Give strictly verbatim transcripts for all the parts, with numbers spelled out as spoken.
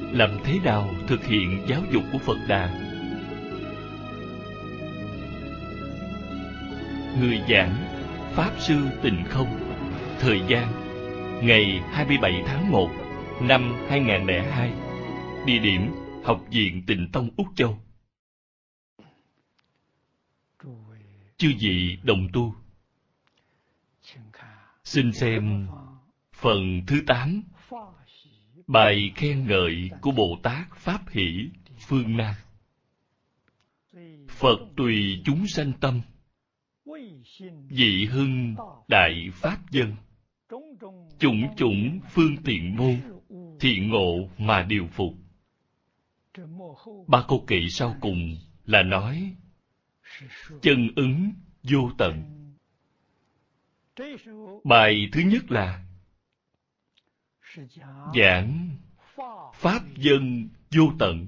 làm thế nào thực hiện giáo dục của Phật Đà? Người giảng Pháp Sư Tịnh Không. Thời gian ngày hai mươi bảy tháng một năm hai nghìn không trăm lẻ hai. Địa điểm Học viện Tịnh Tông Úc Châu. Chư vị đồng tu, xin xem phần thứ tám, bài khen ngợi của Bồ Tát Pháp Hỷ phương Nam. Phật tùy chúng sanh tâm, dị hưng đại pháp dân, chủng chủng phương tiện môn, thiện ngộ mà điều phục. Ba câu kệ sau cùng là nói chân ứng vô tận. Bài thứ nhất là giảng pháp dân vô tận.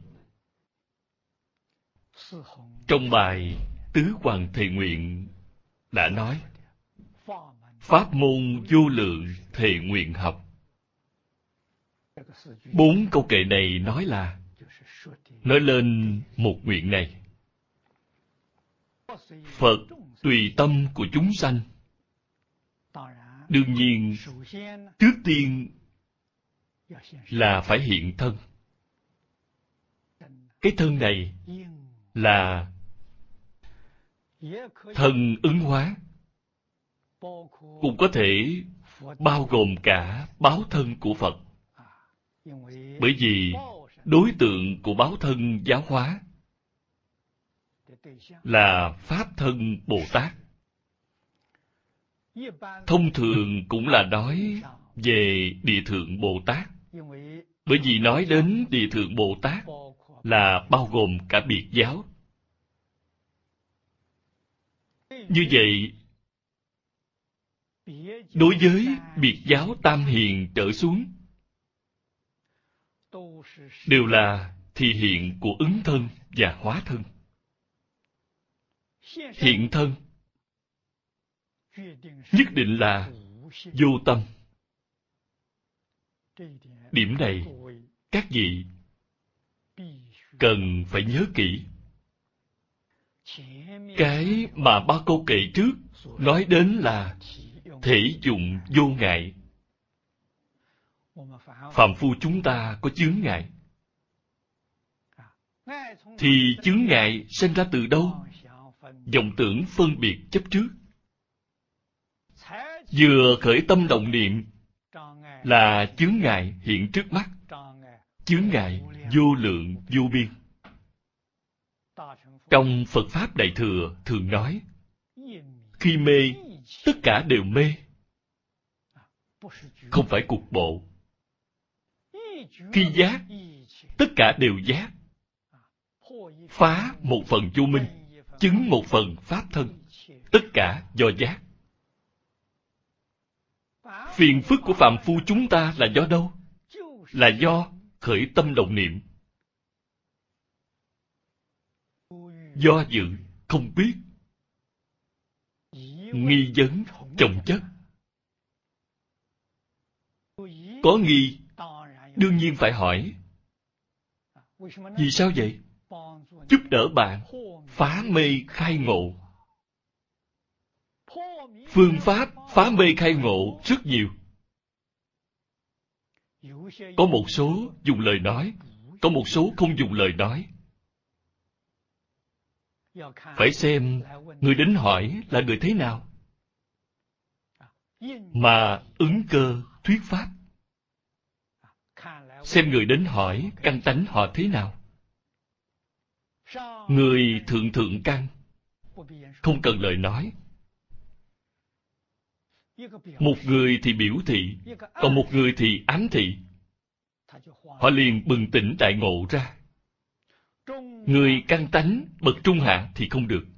Trong bài Tứ Hoàng Thề Nguyện đã nói pháp môn vô lượng thề nguyện học. Bốn câu kệ này nói là nói lên một nguyện này. Phật tùy tâm của chúng sanh. Đương nhiên, trước tiên là phải hiện thân. Cái thân này là thân ứng hóa, cũng có thể bao gồm cả báo thân của Phật. Bởi vì đối tượng của báo thân giáo hóa là Pháp thân Bồ Tát. Thông thường cũng là nói về Địa Thượng Bồ Tát. Bởi vì nói đến Địa Thượng Bồ Tát là bao gồm cả biệt giáo. Như vậy, đối với biệt giáo Tam Hiền trở xuống, đều là thị hiện của ứng thân và hóa thân. Hiện thân nhất định là vô tâm. Điểm này các vị cần phải nhớ kỹ. Cái mà ba câu kệ trước nói đến là thể dụng vô ngại. Phàm phu chúng ta có chướng ngại, thì chướng ngại sinh ra từ đâu? Vọng tưởng phân biệt chấp trước. Vừa khởi tâm động niệm là chướng ngại hiện trước mắt. Chướng ngại vô lượng vô biên. Trong Phật Pháp Đại Thừa thường nói, khi mê, tất cả đều mê. Không phải cục bộ. Khi giác, tất cả đều giác. Phá một phần vô minh, chứng một phần pháp thân. Tất cả do giác. Phiền phức của phàm phu chúng ta là do đâu? Là do khởi tâm động niệm. Do dự, không biết. Nghi vấn, chồng chất. Có nghi, đương nhiên phải hỏi. Vì sao vậy? Giúp đỡ bạn phá mê khai ngộ. Phương pháp phá mê khai ngộ rất nhiều. Có một số dùng lời nói, có một số không dùng lời nói. Phải xem người đến hỏi là người thế nào, mà ứng cơ thuyết pháp. Xem người đến hỏi căn tánh họ thế nào. Người thượng thượng căn, không cần lời nói. Một người thì biểu thị, còn một người thì ám thị. Họ liền bừng tỉnh đại ngộ ra. Người căn tánh bậc trung hạ thì không được.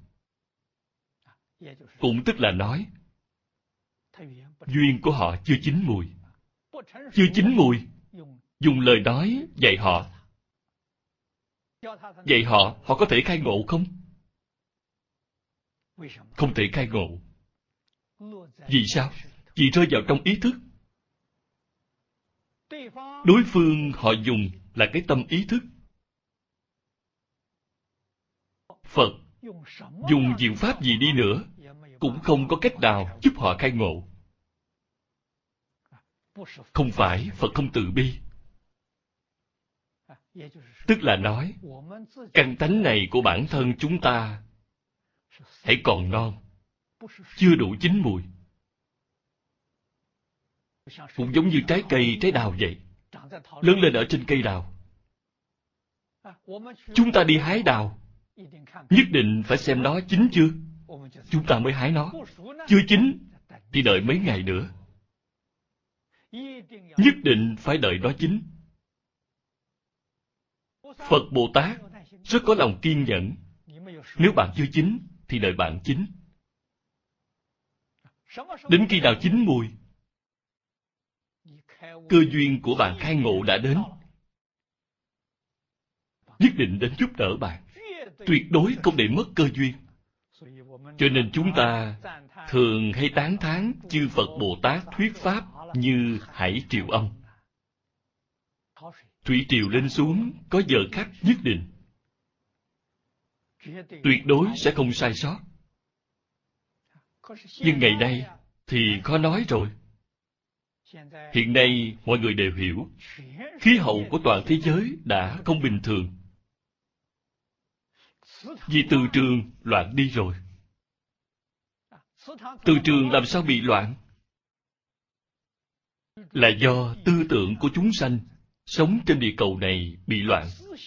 Cũng tức là nói, duyên của họ chưa chín mùi. Chưa chín mùi, dùng lời nói dạy họ. Dạy họ, họ có thể khai ngộ không? Không thể khai ngộ. Vì sao? Vì rơi vào trong ý thức. Đối phương họ dùng là cái tâm ý thức. Phật dùng diệu pháp gì đi nữa cũng không có cách nào giúp họ khai ngộ. Không phải Phật không từ bi. Tức là nói, căn tánh này của bản thân chúng ta hãy còn non, chưa đủ chín mùi. Cũng giống như trái cây, trái đào vậy, lớn lên ở trên cây đào. Chúng ta đi hái đào, nhất định phải xem nó chín chưa, chúng ta mới hái nó. Chưa chín thì đợi mấy ngày nữa. Nhất định phải đợi nó chín. Phật Bồ Tát rất có lòng kiên nhẫn. Nếu bạn chưa chín thì đợi bạn chín. Đến khi nào chín mùi, cơ duyên của bạn khai ngộ đã đến, nhất định đến giúp đỡ bạn. Tuyệt đối không để mất cơ duyên. Cho nên chúng ta thường hay tán thán chư Phật Bồ Tát thuyết pháp như hải triều âm. Thủy triều lên xuống có giờ khắc nhất định, tuyệt đối sẽ không sai sót. Nhưng ngày nay thì khó nói rồi. Hiện nay mọi người đều hiểu, khí hậu của toàn thế giới đã không bình thường. Vì từ trường loạn đi rồi. Từ trường làm sao bị loạn? Là do tư tưởng của chúng sanh sống trên địa cầu này bị loạn.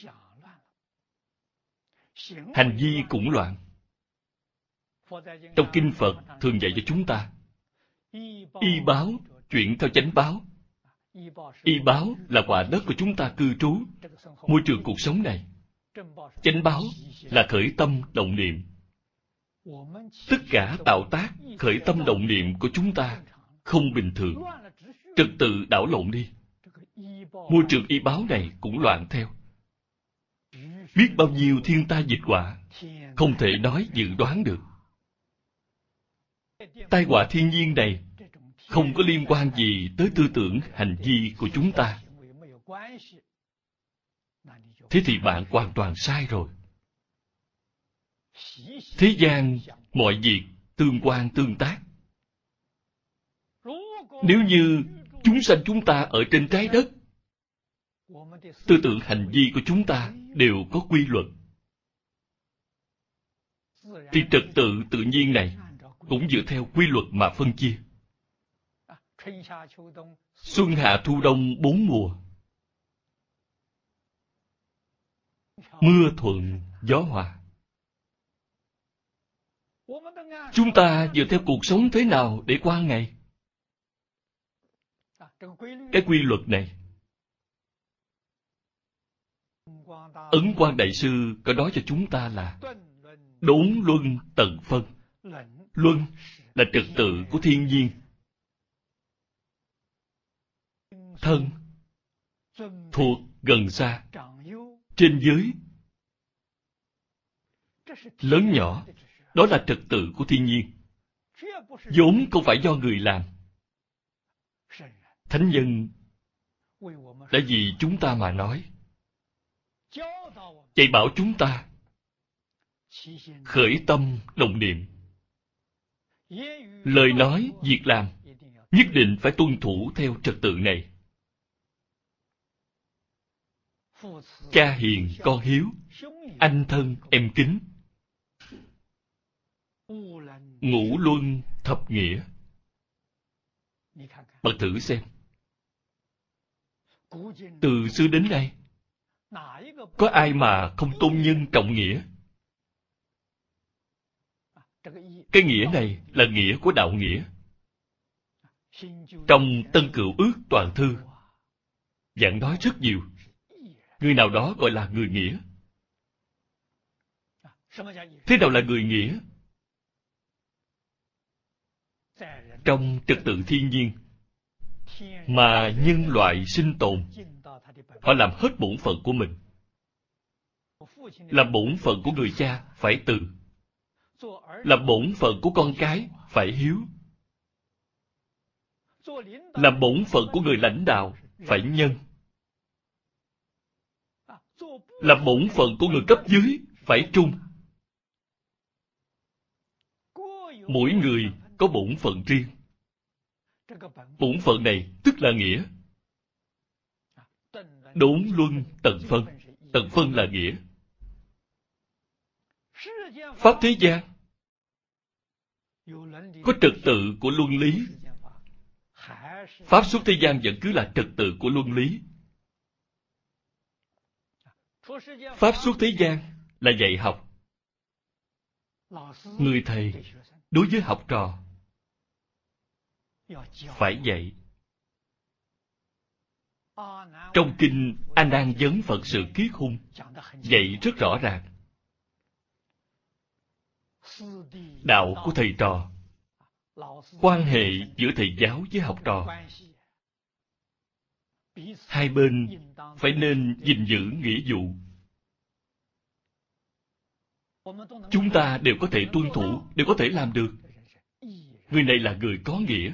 Hành vi cũng loạn. Trong kinh Phật thường dạy cho chúng ta, y báo chuyển theo chánh báo. Y báo là quả đất của chúng ta cư trú, môi trường cuộc sống này. Chánh báo là khởi tâm động niệm. Tất cả tạo tác, khởi tâm động niệm của chúng ta không bình thường, trật tự đảo lộn đi. Môi trường y báo này cũng loạn theo. Biết bao nhiêu thiên tai dịch họa, không thể nói dự đoán được. Tai họa thiên nhiên này không có liên quan gì tới tư tưởng hành vi của chúng ta. Thế thì bạn hoàn toàn sai rồi. Thế gian mọi việc tương quan tương tác. Nếu như chúng sanh chúng ta ở trên trái đất, tư tưởng hành vi của chúng ta đều có quy luật, thì trật tự tự nhiên này cũng dựa theo quy luật mà phân chia. Xuân hạ thu đông bốn mùa, mưa thuận gió hòa. Chúng ta dựa theo cuộc sống thế nào để qua ngày? Cái quy luật này, Ấn Quang Đại Sư có nói cho chúng ta là đốn luân tận phân. Luân là trật tự của thiên nhiên. Thân thuộc gần xa, trên dưới, lớn nhỏ, đó là trật tự của thiên nhiên, vốn không phải do người làm. Thánh nhân đã vì chúng ta mà nói, dạy bảo chúng ta khởi tâm động niệm, lời nói việc làm nhất định phải tuân thủ theo trật tự này. Cha hiền con hiếu, anh thân em kính, ngũ luân thập nghĩa. Bạn thử xem, từ xưa đến nay có ai mà không tôn nhân trọng nghĩa? Cái nghĩa này là nghĩa của đạo nghĩa. Trong Tân Cựu Ước Toàn Thư giảng nói rất nhiều. Người nào đó gọi là người nghĩa. Thế nào là người nghĩa? Trong trật tự thiên nhiên mà nhân loại sinh tồn, họ làm hết bổn phận của mình. Làm bổn phận của người cha phải từ, làm bổn phận của con cái phải hiếu, làm bổn phận của người lãnh đạo phải nhân. là bổn phận của người cấp dưới phải trung. Mỗi người có bổn phận riêng. Bổn phận này tức là nghĩa. Đốn luân tận phân. Tận phân là nghĩa. Pháp thế gian có trật tự của luân lý. Pháp xuất thế gian vẫn cứ là trật tự của luân lý. Pháp xuất thế gian là dạy học. Người thầy đối với học trò phải dạy. Trong kinh A Nan Vấn Phật Sự Kiết Hung dạy rất rõ ràng. Đạo của thầy trò, quan hệ giữa thầy giáo với học trò, hai bên phải nên gìn giữ nghĩa vụ. Chúng ta đều có thể tuân thủ, đều có thể làm được. Người này là người có nghĩa.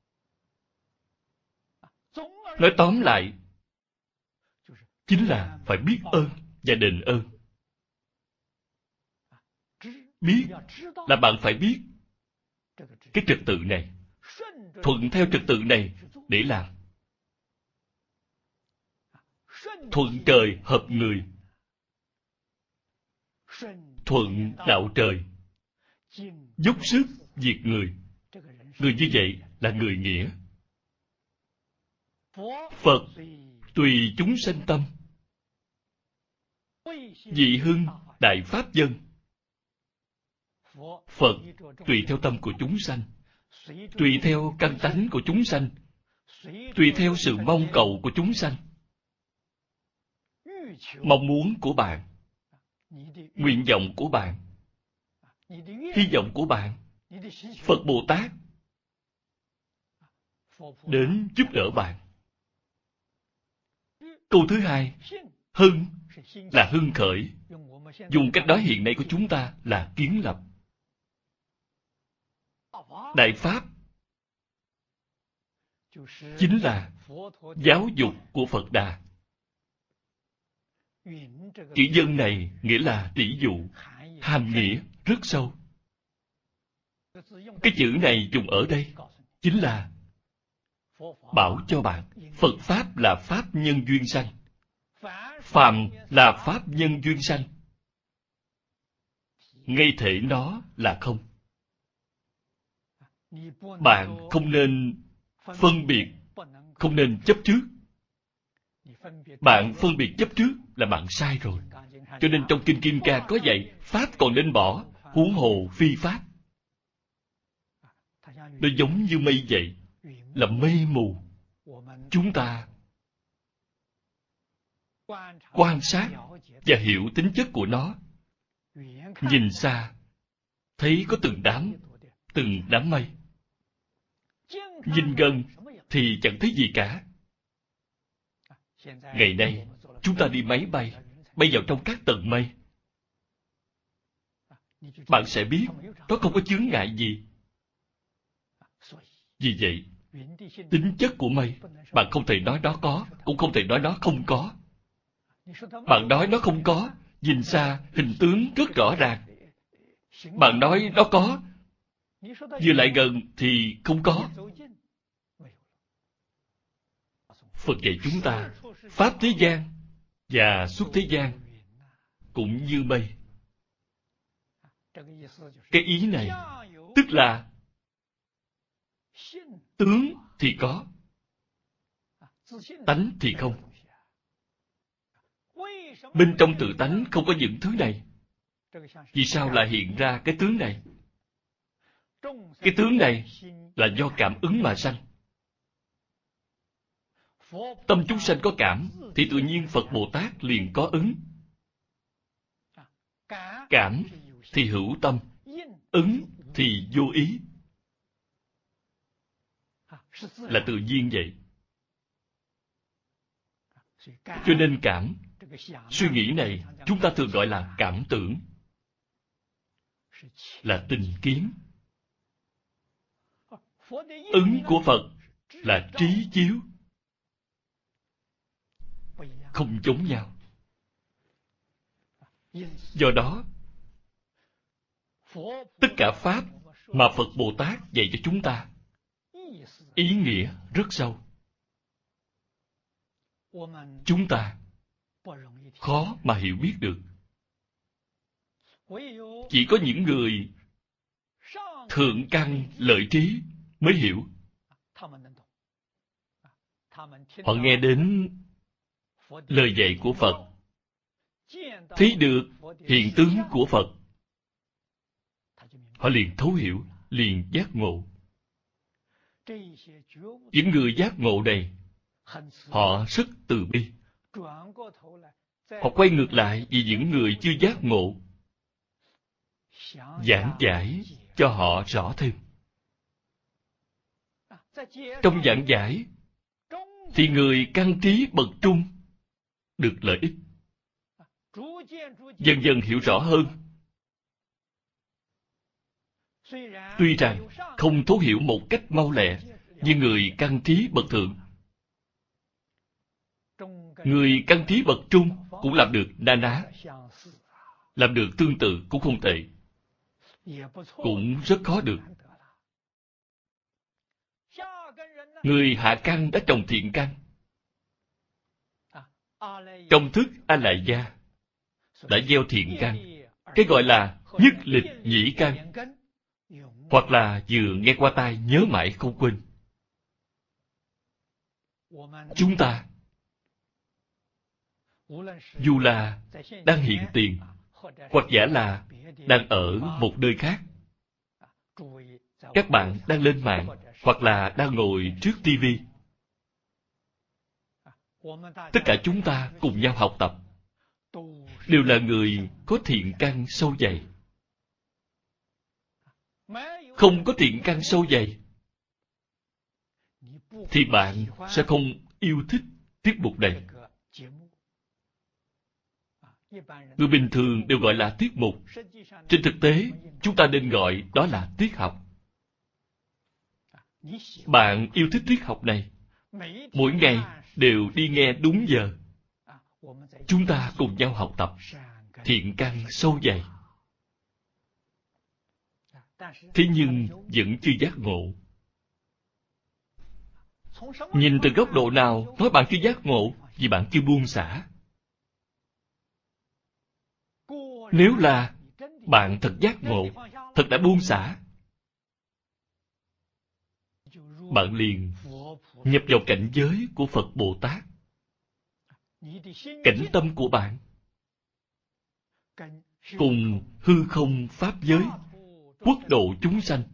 Nói tóm lại, chính là phải biết ơn và đền ơn. Biết là bạn phải biết cái trật tự này, thuận theo trật tự này để làm. Thuận trời hợp người, thuận đạo trời, dốc sức diệt người. Người như vậy là người nghĩa. Phật tùy chúng sanh tâm, dị hưng đại pháp dân. Phật tùy theo tâm của chúng sanh, tùy theo căn tánh của chúng sanh, tùy theo sự mong cầu của chúng sanh. Mong muốn của bạn, nguyện vọng của bạn, hy vọng của bạn, Phật Bồ Tát đến giúp đỡ bạn. Câu thứ hai, hưng là hưng khởi. Dùng cách nói hiện nay của chúng ta là kiến lập. Đại Pháp chính là giáo dục của Phật Đà. Chữ dân này nghĩa là tỷ dụ, hàm nghĩa rất sâu. Cái chữ này dùng ở đây chính là bảo cho bạn Phật Pháp là Pháp nhân duyên sanh, phàm là Pháp nhân duyên sanh. Ngay thể nó là không. Bạn không nên phân biệt, không nên chấp trước. Bạn phân biệt chấp trước là bạn sai rồi. Cho nên trong Kinh Kim Cang có dạy, Pháp còn nên bỏ, huống hồ phi Pháp. Nó giống như mây vậy, là mây mù. Chúng ta quan sát và hiểu tính chất của nó. Nhìn xa, thấy có từng đám, từng đám mây. Nhìn gần thì chẳng thấy gì cả. Ngày nay, chúng ta đi máy bay, bay vào trong các tầng mây. Bạn sẽ biết, nó không có chướng ngại gì. Vì vậy, tính chất của mây, bạn không thể nói nó có, cũng không thể nói nó không có. Bạn nói nó không có, nhìn xa, hình tướng rất rõ ràng. Bạn nói nó có, vừa lại gần thì không có. Phật dạy chúng ta, Pháp thế gian và xuất thế gian cũng như mây. Cái ý này, tức là tướng thì có, tánh thì không. Bên trong tự tánh không có những thứ này. Vì sao lại hiện ra cái tướng này? Cái tướng này là do cảm ứng mà sanh. Tâm chúng sanh có cảm, thì tự nhiên Phật Bồ Tát liền có ứng. Cảm thì hữu tâm, ứng thì vô ý. Là tự nhiên vậy. Cho nên cảm, suy nghĩ này chúng ta thường gọi là cảm tưởng, là tình kiến. Ứng của Phật là trí chiếu, không giống nhau. Do đó, tất cả Pháp mà Phật Bồ Tát dạy cho chúng ta, ý nghĩa rất sâu. Chúng ta khó mà hiểu biết được. Chỉ có những người thượng căn lợi trí mới hiểu. Họ nghe đến lời dạy của Phật, thấy được hiện tướng của Phật, họ liền thấu hiểu, liền giác ngộ. Những người giác ngộ này, họ rất từ bi. Họ quay ngược lại vì những người chưa giác ngộ, giảng giải cho họ rõ thêm. Trong giảng giải thì người căn trí bậc trung được lợi ích, dần dần hiểu rõ hơn. Tuy rằng không thấu hiểu một cách mau lẹ như người căn trí bậc thượng, người căn trí bậc trung cũng làm được na ná, làm được tương tự cũng không tệ, cũng rất khó được. Người hạ căn đã trồng thiện căn, trong thức A Lại Gia đã gieo thiện căn, cái gọi là nhất lịch nhĩ căn, hoặc là vừa nghe qua tai nhớ mãi không quên. Chúng ta dù là đang hiện tiền, hoặc giả là đang ở một nơi khác, các bạn đang lên mạng, hoặc là đang ngồi trước tivi, tất cả chúng ta cùng nhau học tập, đều là người có thiện căn sâu dày. Không có thiện căn sâu dày thì bạn sẽ không yêu thích tiết mục này. Người bình thường đều gọi là tiết mục. Trên thực tế, chúng ta nên gọi đó là tiết học. Bạn yêu thích tiết học này, mỗi ngày đều đi nghe đúng giờ. Chúng ta cùng nhau học tập thiện căn sâu dày. Thế nhưng vẫn chưa giác ngộ. Nhìn từ góc độ nào nói bạn chưa giác ngộ? Vì bạn chưa buông xả. Nếu là bạn thật giác ngộ, thật đã buông xả, bạn liền nhập vào cảnh giới của Phật Bồ Tát. Cảnh tâm của bạn cùng hư không pháp giới, quốc độ chúng sanh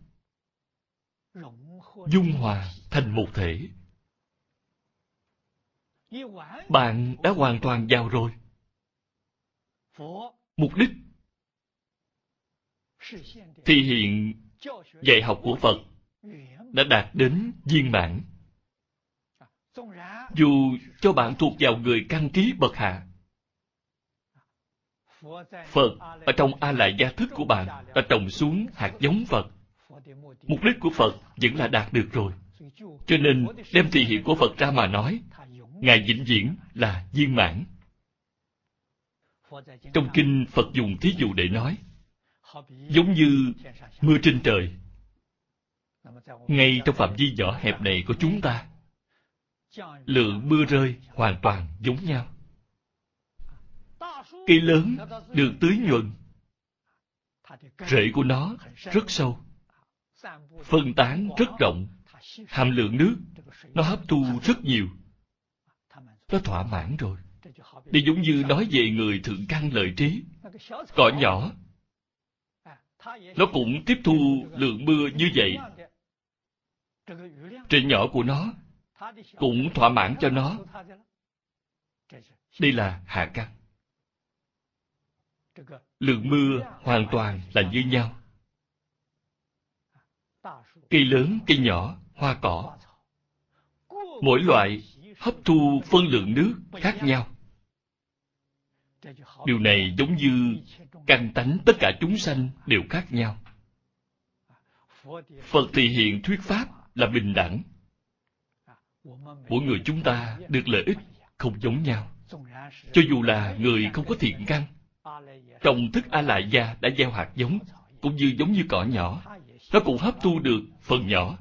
dung hòa thành một thể. Bạn đã hoàn toàn vào rồi. Mục đích thì hiện dạy học của Phật đã đạt đến viên mãn. Dù cho bạn thuộc vào người căn trí bậc hạ, Phật ở trong A Lại Gia thức của bạn đã trồng xuống hạt giống Phật. Mục đích của Phật vẫn là đạt được rồi. Cho nên đem thị hiện của Phật ra mà nói, Ngài vĩnh viễn là viên mãn. Trong kinh Phật dùng thí dụ để nói, giống như mưa trên trời. Ngay trong phạm vi nhỏ hẹp này của chúng ta, lượng mưa rơi hoàn toàn giống nhau. Cây lớn được tưới nhuần, rễ của nó rất sâu, phân tán rất rộng, hàm lượng nước nó hấp thu rất nhiều, nó thỏa mãn rồi. Đây giống như nói về người thượng căn lợi trí. Cỏ nhỏ, nó cũng tiếp thu lượng mưa như vậy. Rễ nhỏ của nó cũng thỏa mãn cho nó. Đây là hạ căn. Lượng mưa hoàn toàn là như nhau. Cây lớn, cây nhỏ, hoa cỏ, mỗi loại hấp thu phân lượng nước khác nhau. Điều này giống như căn tánh tất cả chúng sanh đều khác nhau. Phật thì hiện thuyết pháp là bình đẳng. Mỗi người chúng ta được lợi ích không giống nhau. Cho dù là người không có thiện căn, trong thức A Lại Gia đã gieo hạt giống, cũng như giống như cỏ nhỏ, nó cũng hấp thu được phần nhỏ.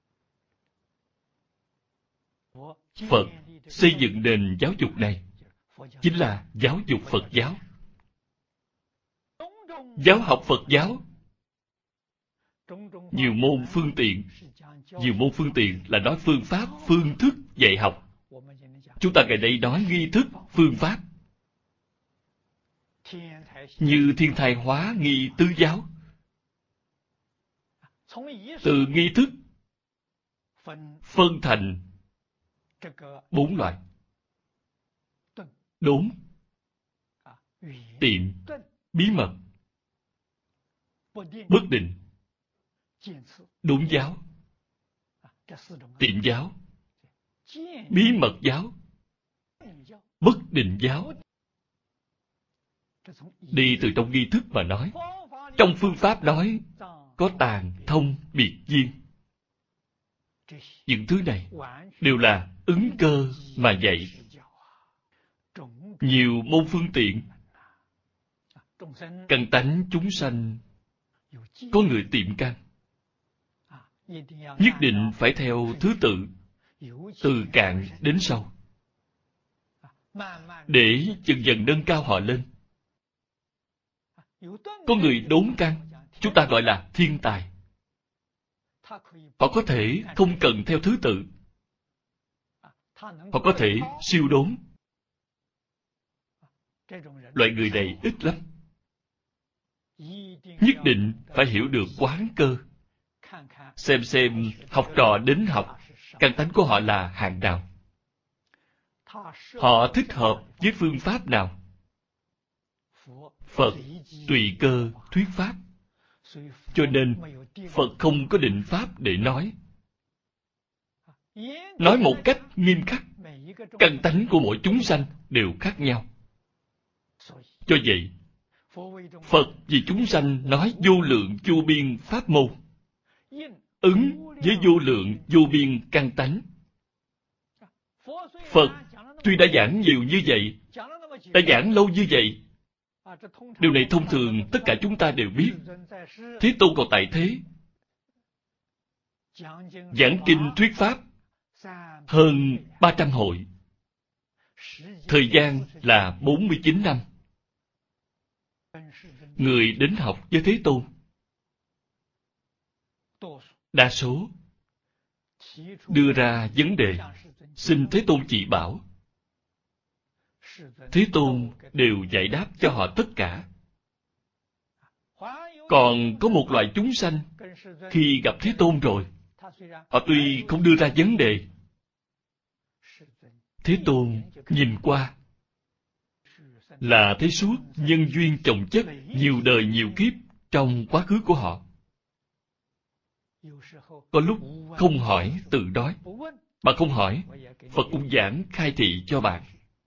Phật xây dựng nền giáo dục này chính là giáo dục Phật giáo. Giáo học Phật giáo, nhiều môn phương tiện. Nhiều môn phương tiện là nói phương pháp, phương thức dạy học. Chúng ta ngày nay nói nghi thức, phương pháp. Như Thiên Thai Hóa nghi tứ giáo. Từ nghi thức phân thành bốn loại: đốn, tiệm, bí mật, bất định. Đốn giáo, tiệm giáo, bí mật giáo, bất định giáo. Đi từ trong nghi thức mà nói. Trong phương pháp nói có tàn, thông, biệt, duyên. Những thứ này đều là ứng cơ mà dạy. Nhiều môn phương tiện. Căn tánh chúng sanh có người tiệm căn, nhất định phải theo thứ tự, từ cạn đến sâu, để dần dần nâng cao họ lên. Có người đốn căn, chúng ta gọi là thiên tài. Họ có thể không cần theo thứ tự, họ có thể siêu đốn. Loại người này ít lắm. Nhất định phải hiểu được quán cơ, xem xem học trò đến học, căn tánh của họ là hạng nào, họ thích hợp với phương pháp nào. Phật tùy cơ thuyết pháp, cho nên Phật không có định pháp để nói. Nói một cách nghiêm khắc, căn tánh của mỗi chúng sanh đều khác nhau. Cho vậy, Phật vì chúng sanh nói vô lượng vô biên pháp môn, ứng với vô lượng vô biên căn tánh. Phật tuy đã giảng nhiều như vậy, đã giảng lâu như vậy, điều này thông thường tất cả chúng ta đều biết. Thế Tôn còn tại thế, giảng kinh thuyết pháp hơn ba trăm hội, thời gian là bốn mươi chín năm. Người đến học với Thế Tôn, đa số đưa ra vấn đề xin Thế Tôn chỉ bảo. Thế Tôn đều giải đáp cho họ tất cả. Còn có một loại chúng sanh, khi gặp Thế Tôn rồi, họ tuy không đưa ra vấn đề, Thế Tôn nhìn qua là thấy suốt nhân duyên chồng chất nhiều đời nhiều kiếp trong quá khứ của họ. Có lúc không hỏi tự nói, mà không hỏi, Phật cũng giảng khai thị cho bạn.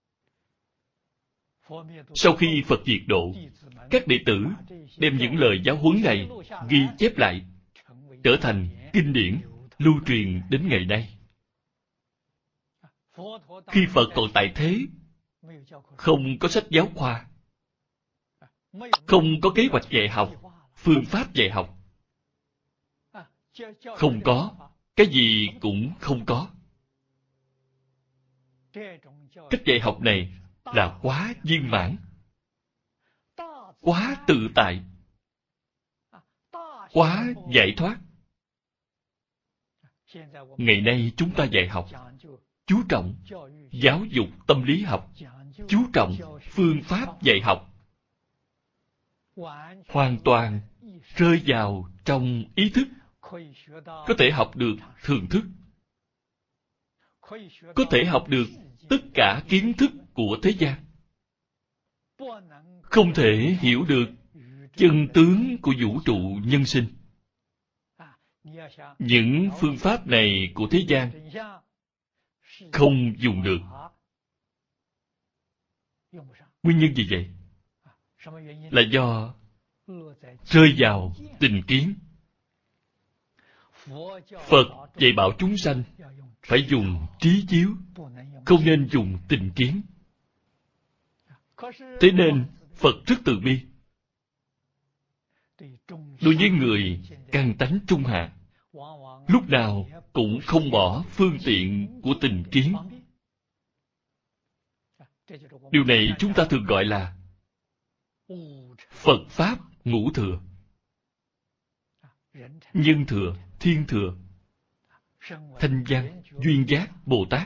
Sau khi Phật diệt độ, các đệ tử đem những lời giáo huấn này ghi chép lại, trở thành kinh điển, lưu truyền đến ngày nay. Khi Phật còn tại thế, không có sách giáo khoa, không có kế hoạch dạy học, phương pháp dạy học, không có, cái gì cũng không có. Cách dạy học này là quá viên mãn, quá tự tại, quá giải thoát. Ngày nay chúng ta dạy học chú trọng giáo dục tâm lý học, chú trọng phương pháp dạy học, hoàn toàn rơi vào trong ý thức, có thể học được thường thức, có thể học được tất cả kiến thức của thế gian, không thể hiểu được chân tướng của vũ trụ nhân sinh. Những phương pháp này của thế gian không dùng được. Nguyên nhân gì vậy? Là do rơi vào tình kiến. Phật dạy bảo chúng sanh phải dùng trí chiếu, không nên dùng tình kiến. Thế nên Phật rất từ bi. Đối với người căn tánh trung hạ, lúc nào cũng không bỏ phương tiện của tình kiến. Điều này chúng ta thường gọi là Phật Pháp ngũ thừa. Nhân thừa, thiên thừa, thanh văn, duyên giác, Bồ Tát.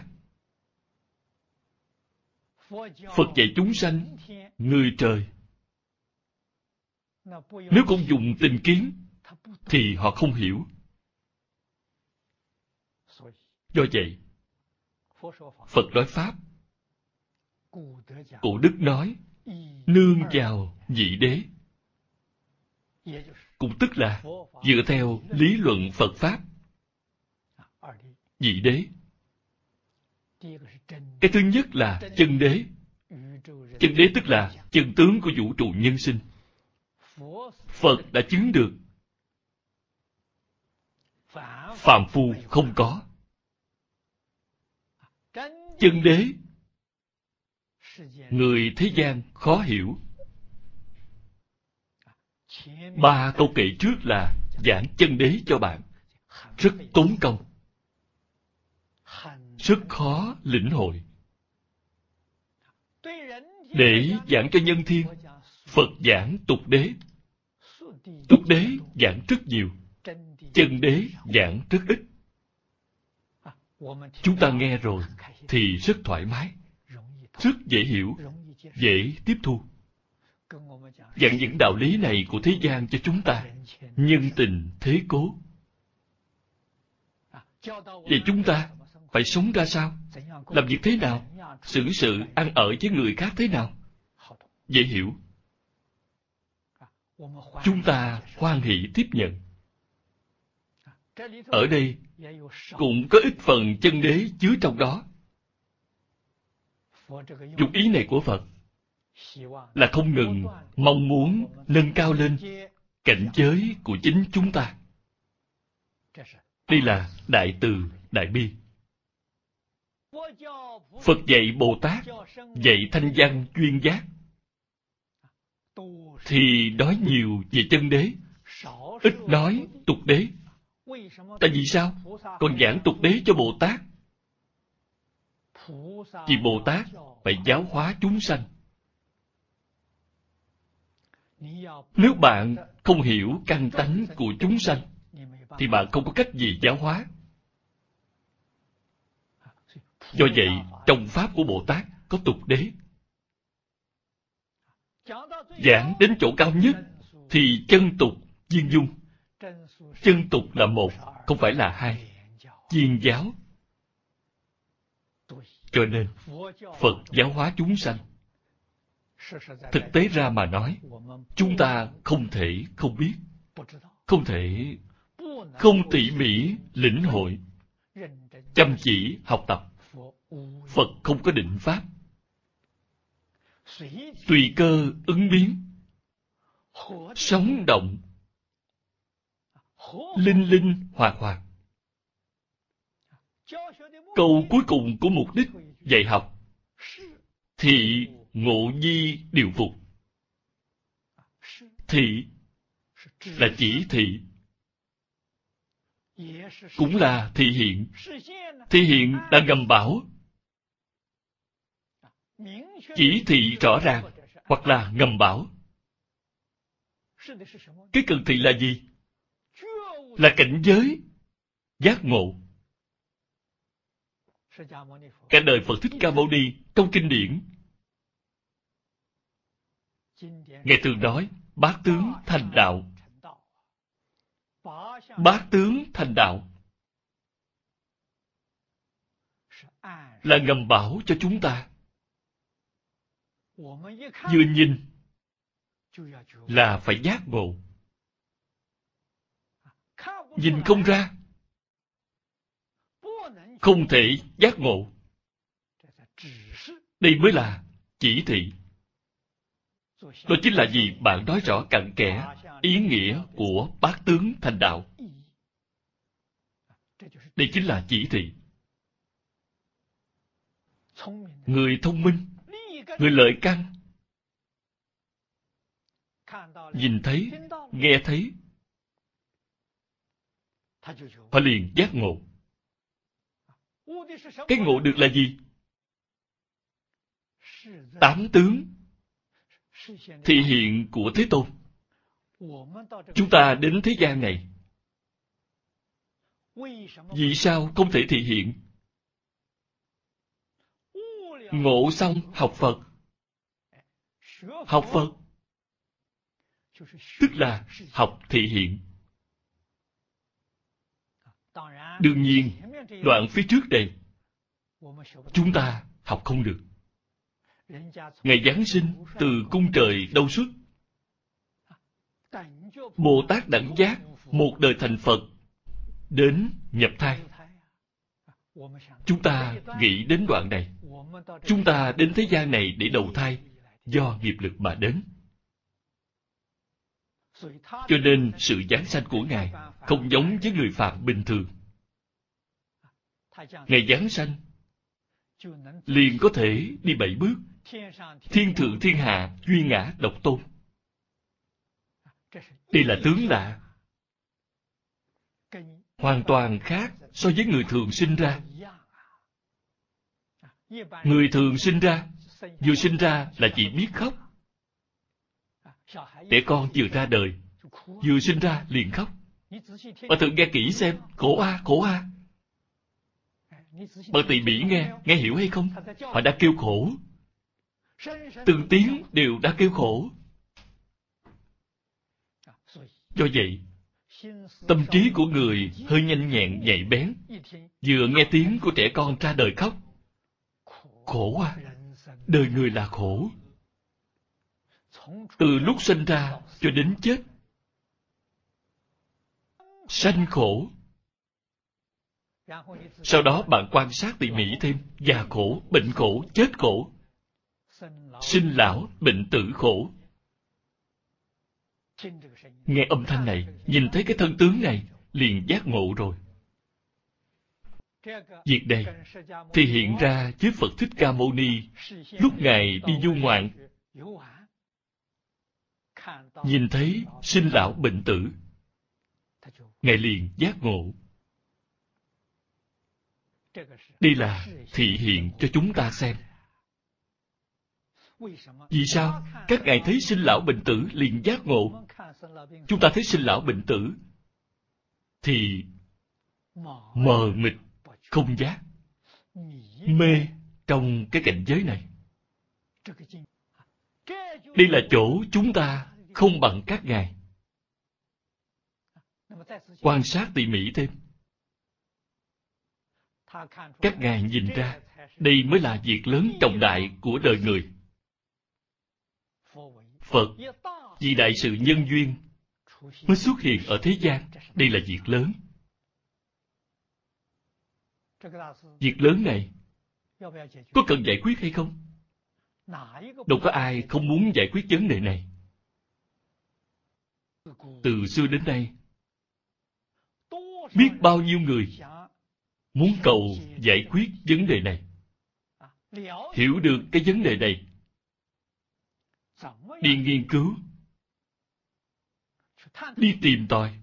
Phật dạy chúng sanh, người trời. Nếu không dùng tình kiến, thì họ không hiểu. Do vậy, Phật nói Pháp. Cổ đức nói, nương vào vị đế. Cũng tức là dựa theo lý luận Phật Pháp. Vị đế. Cái thứ nhất là chân đế. Chân đế tức là chân tướng của vũ trụ nhân sinh. Phật đã chứng được. Phàm phu không có. Chân đế, người thế gian khó hiểu. Ba câu kệ trước là giảng chân đế cho bạn. Rất tốn công. Rất khó lĩnh hội. Để giảng cho nhân thiên, Phật giảng tục đế. Tục đế giảng rất nhiều. Chân đế giảng rất ít. Chúng ta nghe rồi thì rất thoải mái, rất dễ hiểu, dễ tiếp thu. Giảng những đạo lý này của thế gian cho chúng ta, nhân tình thế cố. Vậy chúng ta phải sống ra sao? Làm việc thế nào? Xử sự ăn ở với người khác thế nào? Dễ hiểu. Chúng ta hoan hỷ tiếp nhận. Ở đây cũng có ít phần chân đế chứa trong đó. Dụng ý này của Phật là không ngừng mong muốn nâng cao lên cảnh giới của chính chúng ta. Đây là đại từ, đại bi. Phật dạy Bồ Tát, dạy thanh văn duyên giác, thì nói nhiều về chân đế, ít nói tục đế. Tại vì sao? Còn giảng tục đế cho Bồ Tát. Vì Bồ Tát phải giáo hóa chúng sanh. Nếu bạn không hiểu căn tánh của chúng sanh, thì bạn không có cách gì giáo hóa. Do vậy, trong Pháp của Bồ Tát có tục đế. Giảng đến chỗ cao nhất thì chân tục viên dung. Chân tục là một, không phải là hai. Viên giáo. Cho nên, Phật giáo hóa chúng sanh. Thực tế ra mà nói, chúng ta không thể không biết, không thể không tỉ mỉ lĩnh hội, chăm chỉ học tập. Phật không có định pháp. Tùy cơ ứng biến, sống động, linh linh hoạt hoạt. Câu cuối cùng của mục đích dạy học: thị ngộ nhi điều phục. Thị là chỉ thị, cũng là thị hiện. Thị hiện là ngầm bảo, chỉ thị rõ ràng, hoặc là ngầm bảo. Cái cần thị là gì? Là cảnh giới giác ngộ. Cả đời Phật Thích Ca Mâu Ni trong kinh điển, Ngài thường nói bát tướng thành đạo. Bát tướng thành đạo là ngầm bảo cho chúng ta. Vừa nhìn là phải giác ngộ. Nhìn không ra, không thể giác ngộ. Đây mới là chỉ thị. Đó chính là gì? Bạn nói rõ cặn kẽ ý nghĩa của bát tướng thành đạo. Đây chính là chỉ thị. Người thông minh, người lợi căn, nhìn thấy, nghe thấy, họ liền giác ngộ. Cái ngộ được là gì? Tám tướng thị hiện của Thế Tôn. Chúng ta đến thế gian này, vì sao không thể thị hiện? Ngộ xong học Phật. Học Phật tức là học thị hiện. Đương nhiên, đoạn phía trước đây chúng ta học không được. Ngày Giáng sinh từ cung trời đâu xuất? Bồ Tát đẳng giác một đời thành Phật, đến nhập thai. Chúng ta nghĩ đến đoạn này. Chúng ta đến thế gian này để đầu thai, do nghiệp lực mà đến. Cho nên sự giáng sanh của Ngài không giống với người phạm bình thường. Ngài giáng sanh liền có thể đi bảy bước, thiên thượng thiên hạ duy ngã độc tôn. Đây là tướng lạ, hoàn toàn khác so với người thường sinh ra. Người thường sinh ra, vừa sinh ra là chỉ biết khóc. Trẻ con vừa ra đời, vừa sinh ra liền khóc. Bạn thử nghe kỹ xem, khổ a, khổ a. Bạn tỉ mỉ nghe, nghe hiểu hay không? Họ đã kêu khổ. Từng tiếng đều đã kêu khổ. Do vậy, tâm trí của người hơi nhanh nhẹn nhạy bén, vừa nghe tiếng của trẻ con ra đời khóc. Khổ à, đời người là khổ. Từ lúc sinh ra cho đến chết, sanh khổ. Sau đó bạn quan sát tỉ mỉ thêm, già khổ, bệnh khổ, chết khổ, sinh lão, bệnh tử khổ. Nghe âm thanh này, nhìn thấy cái thân tướng này, liền giác ngộ rồi. Việc này thì hiện ra với Phật Thích Ca Mâu Ni lúc Ngài đi du ngoạn, nhìn thấy sinh lão bệnh tử, Ngài liền giác ngộ. Đây là thị hiện cho chúng ta xem. Vì sao? Các ngài thấy sinh lão bệnh tử liền giác ngộ. Chúng ta thấy sinh lão bệnh tử thì mờ mịt, không giác, mê trong cái cảnh giới này. Đây là chỗ chúng ta không bằng các ngài. Quan sát tỉ mỉ thêm. Các ngài nhìn ra, đây mới là việc lớn trọng đại của đời người. Phật vì đại sự nhân duyên mới xuất hiện ở thế gian. Đây là việc lớn. Việc lớn này có cần giải quyết hay không? Đâu có ai không muốn giải quyết vấn đề này. Từ xưa đến nay, biết bao nhiêu người muốn cầu giải quyết vấn đề này. Hiểu được cái vấn đề này, đi nghiên cứu, đi tìm tòi,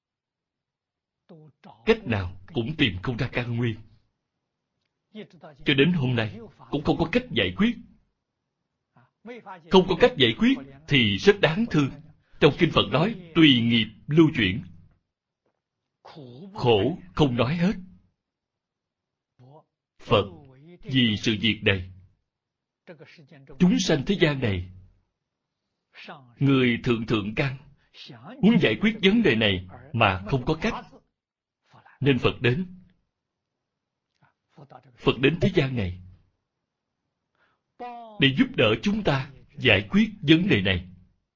cách nào cũng tìm không ra căn nguyên. Cho đến hôm nay cũng không có cách giải quyết. Không có cách giải quyết thì rất đáng thương. Trong kinh Phật nói tùy nghiệp lưu chuyển, khổ không nói hết. Phật vì sự việc này, chúng sanh thế gian này, người thượng thượng căn muốn giải quyết vấn đề này mà không có cách, nên Phật đến. Phật đến thế gian này để giúp đỡ chúng ta giải quyết vấn đề này.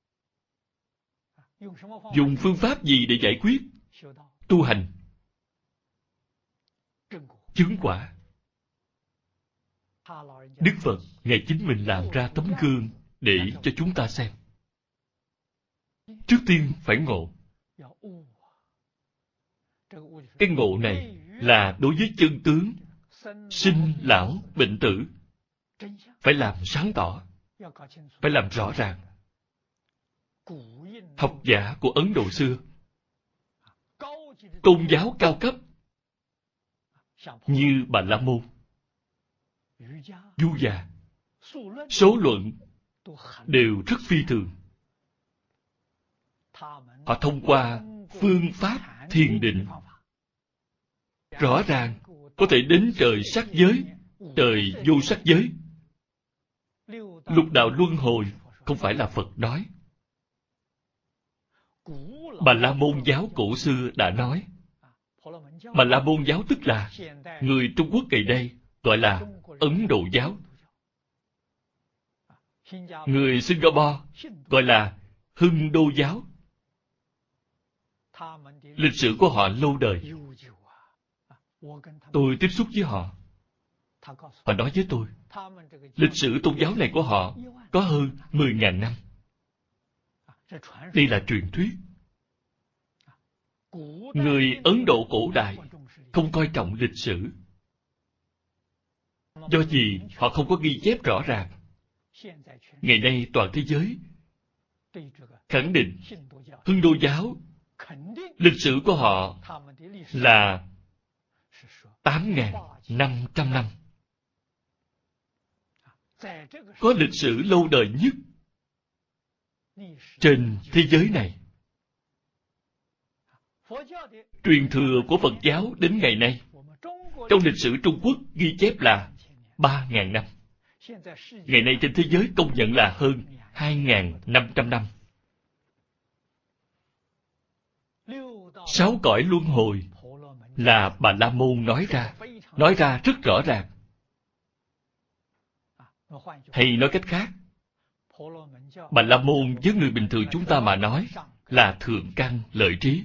Dùng phương pháp gì để giải quyết? Tu hành, chứng quả. Đức Phật Ngài chính mình làm ra tấm gương để cho chúng ta xem. Trước tiên phải ngộ. Cái ngộ này là đối với chân tướng sinh lão bệnh tử, phải làm sáng tỏ, phải làm rõ ràng. học giả của Ấn Độ xưa, tôn giáo cao cấp như Bà La Môn, Du Già, số luận đều rất phi thường. Họ thông qua phương pháp thiền định, rõ ràng có thể đến trời sắc giới, trời vô sắc giới. Lục đạo luân hồi không phải là Phật nói. Bà La Môn giáo cổ xưa đã nói. Bà La Môn giáo tức là người Trung Quốc ngày nay gọi là Ấn Độ giáo. Người Singapore gọi là Hưng Đô giáo. Lịch sử của họ lâu đời. Tôi tiếp xúc với họ. Họ nói với tôi, lịch sử tôn giáo này của họ có hơn mười ngàn năm. Đây là truyền thuyết. Người Ấn Độ cổ đại không coi trọng lịch sử. Do gì họ không có ghi chép rõ ràng. Ngày nay toàn thế giới khẳng định Hưng Đô giáo lịch sử của họ là tám nghìn năm trăm năm. Có lịch sử lâu đời nhất trên thế giới này. Truyền thừa của Phật giáo đến ngày nay, trong lịch sử Trung Quốc ghi chép là ba nghìn năm. Ngày nay trên thế giới công nhận là hơn hai nghìn năm trăm năm. Sáu cõi luân hồi là Bà La Môn nói ra, nói ra rất rõ ràng. Hay nói cách khác, Bà La Môn với người bình thường chúng ta mà nói là thượng căn lợi trí.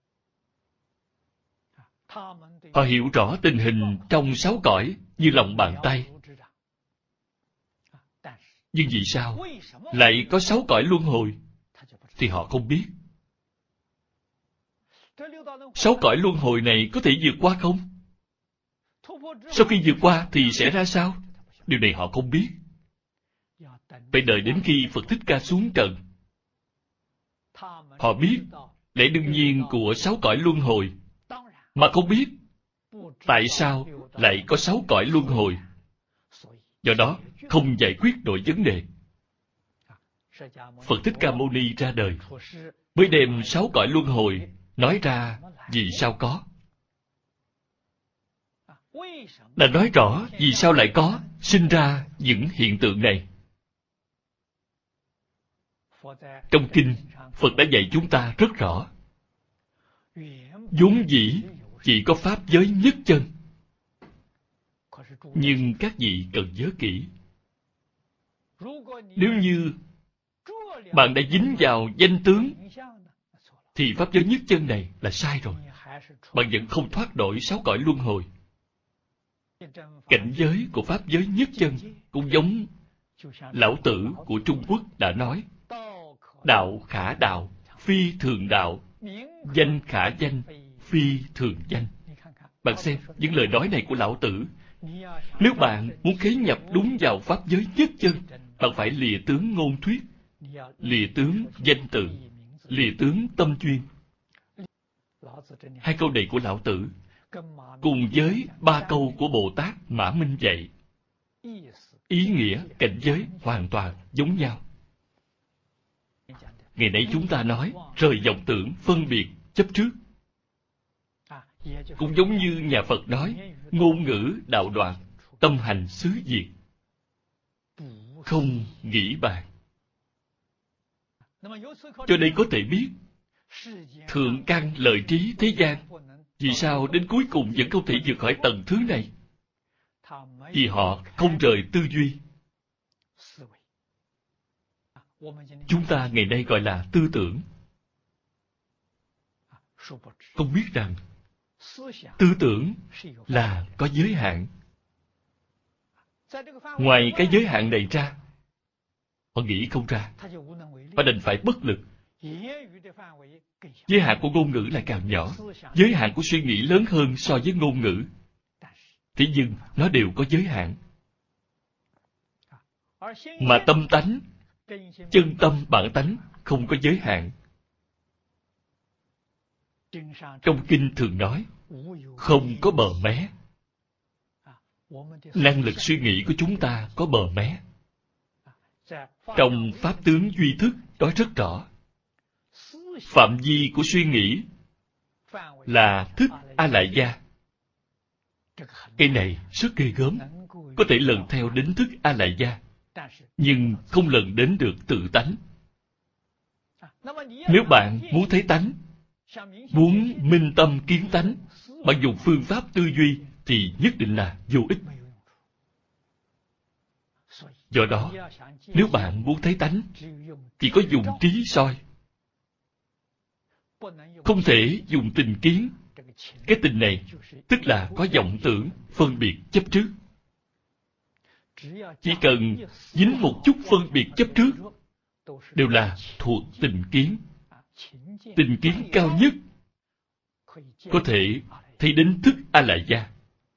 Họ hiểu rõ tình hình trong sáu cõi như lòng bàn tay. Nhưng vì sao lại có sáu cõi luân hồi thì họ không biết. Sáu cõi luân hồi này có thể vượt qua không? Sau khi vượt qua thì sẽ ra sao? Điều này họ không biết. Phải đợi đến khi Phật Thích Ca xuống trần. Họ biết lẽ đương nhiên của sáu cõi luân hồi, mà không biết tại sao lại có sáu cõi luân hồi. Do đó không giải quyết nổi vấn đề. Phật Thích Ca Mâu Ni ra đời mới đem sáu cõi luân hồi nói ra vì sao có. Đã nói rõ vì sao lại có sinh ra những hiện tượng này. Trong kinh, Phật đã dạy chúng ta rất rõ. Vốn dĩ chỉ có pháp giới nhất chân. Nhưng các vị cần nhớ kỹ. Nếu như bạn đã dính vào danh tướng, thì pháp giới nhất chân này là sai rồi. Bạn vẫn không thoát nổi sáu cõi luân hồi. Cảnh giới của pháp giới nhất chân cũng giống lão tử của Trung Quốc đã nói: đạo khả đạo, phi thường đạo; danh khả danh, phi thường danh. Bạn xem những lời nói này của lão tử. Nếu bạn muốn khế nhập đúng vào pháp giới nhất chân, bạn phải lìa tướng ngôn thuyết, lìa tướng danh tự, lìa tướng tâm chuyên. Hai câu này của lão tử cùng với ba câu của Bồ Tát Mã Minh dạy, ý nghĩa cảnh giới hoàn toàn giống nhau. Ngày nay chúng ta nói rời vọng tưởng phân biệt chấp trước, cũng giống như nhà Phật nói ngôn ngữ đạo đoạn, tâm hành xứ diệt, không nghĩ bàn. Cho đây có thể biết thượng căn lợi trí thế gian vì sao đến cuối cùng vẫn không thể vượt khỏi tầng thứ này. Vì họ không rời tư duy. Chúng ta ngày nay gọi là tư tưởng. Không biết rằng tư tưởng là có giới hạn. Ngoài cái giới hạn này ra, họ nghĩ không ra. Họ đành phải bất lực. Giới hạn của ngôn ngữ lại càng nhỏ. Giới hạn của suy nghĩ lớn hơn so với ngôn ngữ. Thế nhưng nó đều có giới hạn. Mà tâm tánh Chân tâm bản tánh không có giới hạn. Trong kinh thường nói, không có bờ mé. Năng lực suy nghĩ của chúng ta có bờ mé. Trong Pháp tướng duy thức nói rất rõ, phạm vi của suy nghĩ là thức A-lại gia. Cái này rất ghê gớm, có thể lần theo đến thức A-lại gia, nhưng không lần đến được tự tánh. Nếu bạn muốn thấy tánh, muốn minh tâm kiến tánh, bạn dùng phương pháp tư duy thì nhất định là vô ích. Do đó, nếu bạn muốn thấy tánh, chỉ có dùng trí soi, không thể dùng tình kiến. Cái tình này tức là có vọng tưởng, phân biệt chấp trước. Chỉ cần dính một chút phân biệt chấp trước, đều là thuộc tình kiến. Tình kiến cao nhất có thể thấy đến thức A-lại gia.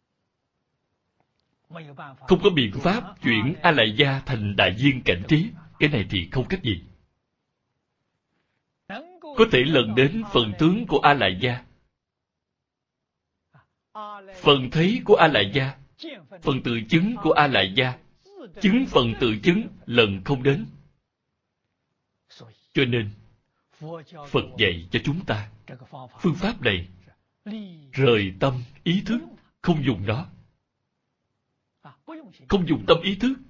Không có biện pháp chuyển A-lại gia thành đại viên cảnh trí. Cái này thì không cách gì. Có thể lần đến phần tướng của A-lại gia, phần thấy của A-lại gia, phần tự chứng của A-lại gia, chứng phần tự chứng lần không đến. Cho nên, Phật dạy cho chúng ta, phương pháp này, rời tâm ý thức, không dùng nó. Không dùng tâm ý thức.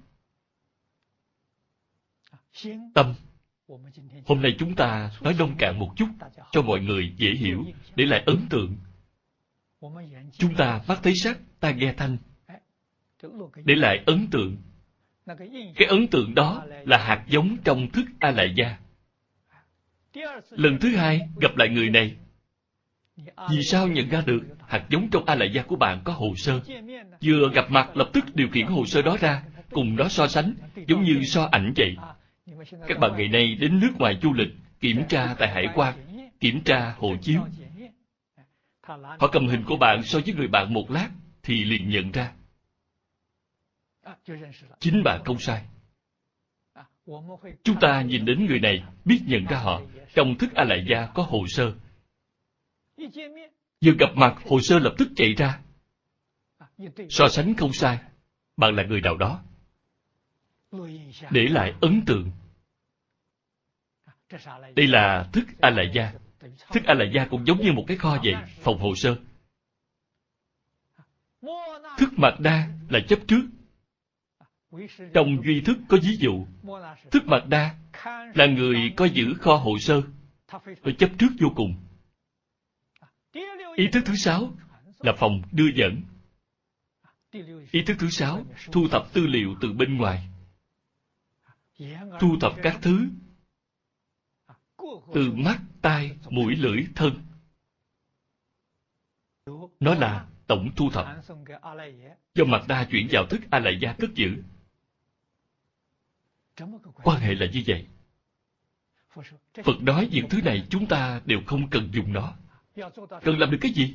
Tâm, hôm nay chúng ta nói nông cạn một chút, cho mọi người dễ hiểu, để lại ấn tượng. Chúng ta mắt thấy sắc, tai nghe thanh, để lại ấn tượng. Cái ấn tượng đó là hạt giống trong thức A-lại gia. Lần thứ hai gặp lại người này, vì sao nhận ra được hạt giống trong A-lại gia của bạn có hồ sơ? Vừa gặp mặt lập tức điều khiển hồ sơ đó ra, cùng nó so sánh, giống như so ảnh vậy. Các bạn ngày nay đến nước ngoài du lịch, kiểm tra tại hải quan, kiểm tra hộ chiếu. Họ cầm hình của bạn so với người bạn một lát, thì liền nhận ra. Chính bạn không sai. Chúng ta nhìn đến người này, biết nhận ra họ, trong thức A-lại gia có hồ sơ. Vừa gặp mặt, hồ sơ lập tức chạy ra. So sánh không sai, bạn là người nào đó. Để lại ấn tượng. Đây là thức A-lại gia. Thức A-lại gia cũng giống như một cái kho vậy, phòng hồ sơ. Thức Mạt Đa là chấp trước. Trong duy thức có ví dụ, thức Mạt Đa là người coi giữ kho hồ sơ, tôi chấp trước vô cùng. Ý thức thứ sáu là phòng đưa dẫn. Ý thức thứ sáu thu thập tư liệu từ bên ngoài, thu thập các thứ từ mắt, tai, mũi, lưỡi, thân. Nó là tổng thu thập, do Mạt Đa chuyển vào thức A-lại gia cất giữ. Quan hệ là như vậy. Phật nói những thứ này chúng ta đều không cần dùng nó. Cần làm được cái gì?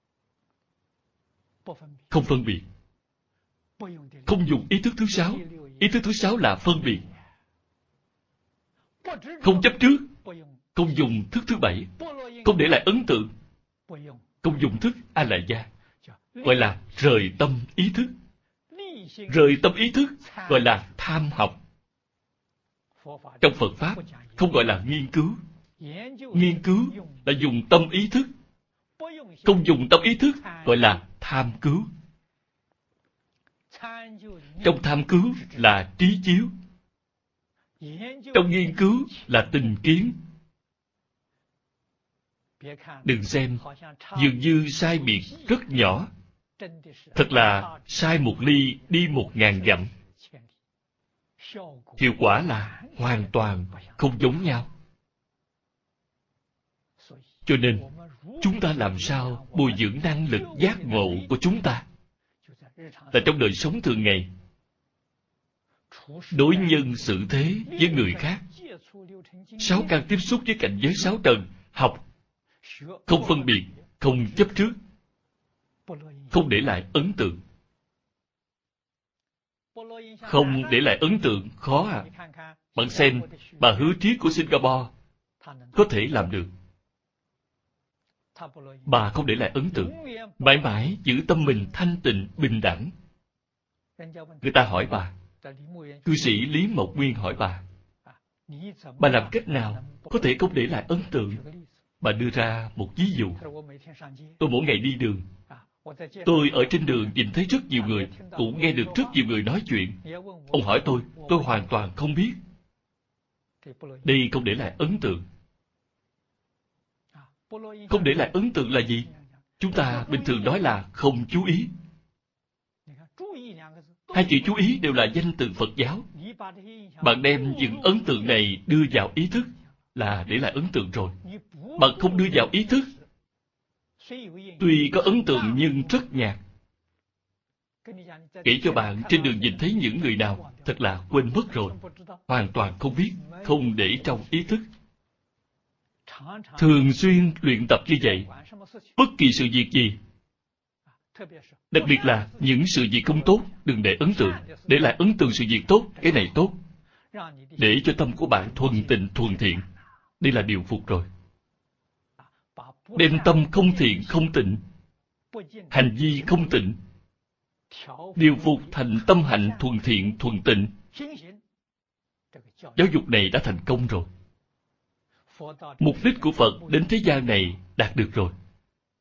Không phân biệt. Không dùng ý thức thứ sáu. Ý thức thứ sáu là phân biệt. Không chấp trước. Không dùng thức thứ bảy. Không để lại ấn tượng. Không dùng thức A-lại gia. Gọi là rời tâm ý thức. Rời tâm ý thức gọi là tham học. Trong Phật Pháp không gọi là nghiên cứu. Nghiên cứu là dùng tâm ý thức. Không dùng tâm ý thức gọi là tham cứu. Trong tham cứu là trí chiếu. Trong nghiên cứu là tình kiến. Đừng xem dường như sai biệt rất nhỏ. Thật là sai một ly đi một ngàn dặm. Hiệu quả là hoàn toàn không giống nhau. Cho nên, chúng ta làm sao bồi dưỡng năng lực giác ngộ của chúng ta? Là trong đời sống thường ngày, đối nhân xử thế với người khác, sáu căn tiếp xúc với cảnh giới sáu trần, học, không phân biệt, không chấp trước, không để lại ấn tượng. Không để lại ấn tượng khó à. Bạn xem, bà Hứa Triết của Singapore có thể làm được. Bà không để lại ấn tượng, mãi mãi giữ tâm mình thanh tịnh, bình đẳng. Người ta hỏi bà, cư sĩ Lý Mộc Nguyên hỏi bà, bà làm cách nào có thể không để lại ấn tượng? Bà đưa ra một ví dụ. Tôi mỗi ngày đi đường, tôi ở trên đường nhìn thấy rất nhiều người, cũng nghe được rất nhiều người nói chuyện. Ông hỏi tôi, tôi hoàn toàn không biết. Đây không để lại ấn tượng. Không để lại ấn tượng là gì? Chúng ta bình thường nói là không chú ý. Hai chữ chú ý đều là danh từ Phật giáo. Bạn đem những ấn tượng này đưa vào ý thức là để lại ấn tượng rồi. Bạn không đưa vào ý thức, tuy có ấn tượng nhưng rất nhạt. Kể cho bạn trên đường nhìn thấy những người nào, thật là quên mất rồi. Hoàn toàn không biết, không để trong ý thức. Thường xuyên luyện tập như vậy, bất kỳ sự việc gì, đặc biệt là những sự việc không tốt, đừng để ấn tượng. Để lại ấn tượng sự việc tốt, cái này tốt, để cho tâm của bạn thuần tịnh, thuần thiện. Đây là điều phục rồi. Đem tâm không thiện, không tịnh, hành vi không tịnh, điều phục thành tâm hạnh thuần thiện, thuần tịnh. Giáo dục này đã thành công rồi. Mục đích của Phật đến thế gian này đạt được rồi.